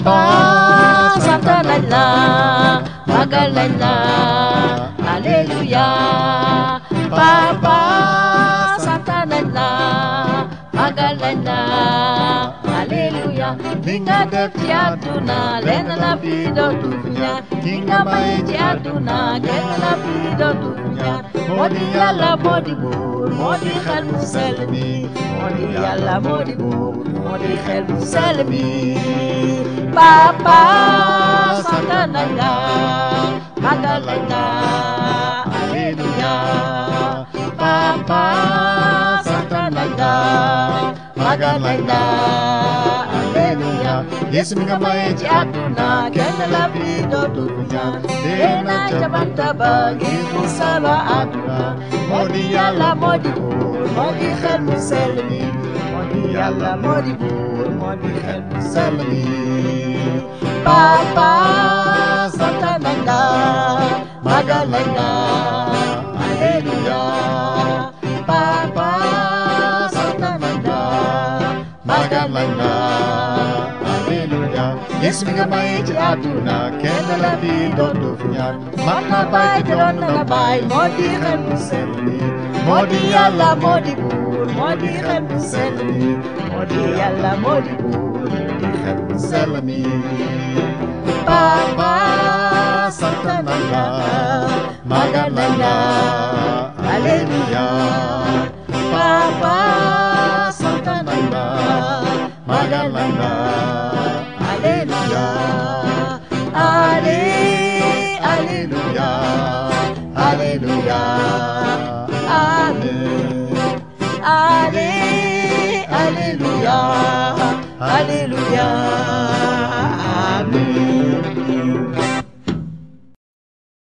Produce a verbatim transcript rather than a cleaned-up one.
Papa sant nañ la magal nañ la Alléluia Papa sant nañ la magal nañ la Alléluia li nga def ci àdduna lenn la fi dootul ñaar li nga may ci àdduna kenn la fi dootul ñaar moo di Yàlla moo di buur moo di xel mu sell mi moo di Yàlla moo di buur moo di xel mu sell mi Papa sant nañ la magal nañ la Alléluia Papa sant nañ la magal nañ la Alléluia Yesu mi nga may ci àdduna kenn la fi dootul ñaar dee na ca banta ba ngir mu sala àdduna moo di Yàlla moo di buur moo di xel mu sell mi moo di Yàlla moo di buur moo di xel mu sell mi Papa sant nañ la magal nañ la Alléluia Papa sant nañ la magal nañ la Alléluia Yesu mi nga may ci àdduna kenn la fi dootul ñaar man na baay te doon na baay moo di xel mu sell mi moo di Yàlla moo di buur moo di xel mu sell mi moo di Yàlla moo di buur moo di xel mu sell mi Papa sant nañ la magal nañ la Alléluia Papa sant nañ la magal nañ la Alléluia Allé Alléluia Alléluia Amen Allé Alléluia Alléluia